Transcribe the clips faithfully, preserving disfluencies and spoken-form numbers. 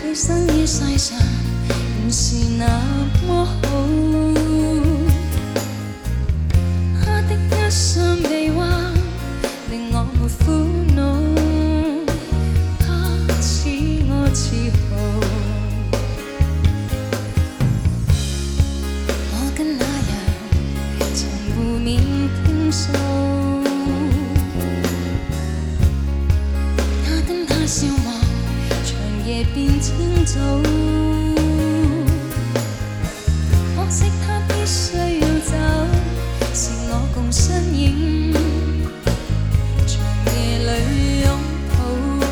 去生於世上，原是那麼好。他的一雙臂彎，令我沒苦惱。他似我自豪，我跟那樣從負面傾訴。他跟他笑望，長夜變清早。可惜他必須要走，是我共身影，長夜裏擁抱。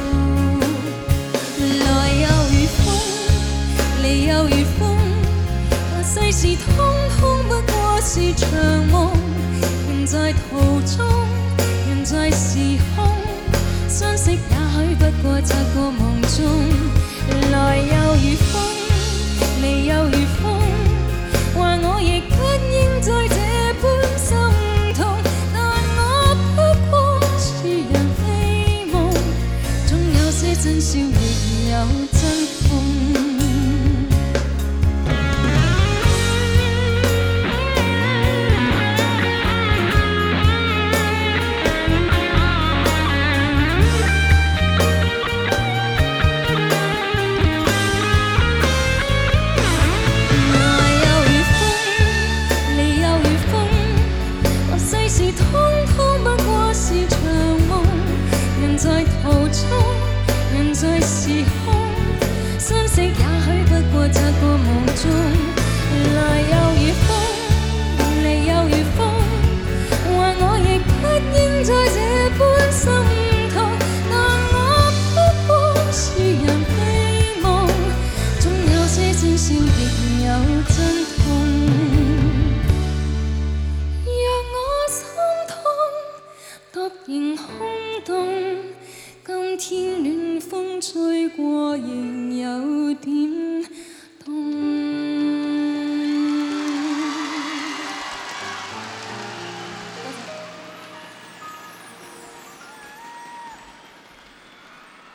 來又如風，離又如風，話世事通通不過是場夢。人在途中，人在時空，相識也許不過擦過夢中。來又如風，離又如風，話我亦不應再這般心痛。但我不過是人非夢，總有些真笑亦有真痛。在途中，人在時空，相識也許不過擦過夢中。來又如風，離又如風，話我亦不應再這般心痛。但我不過是人非夢，總有些真笑亦有真痛。若我心痛，突然空洞，今天暖風吹過，仍有點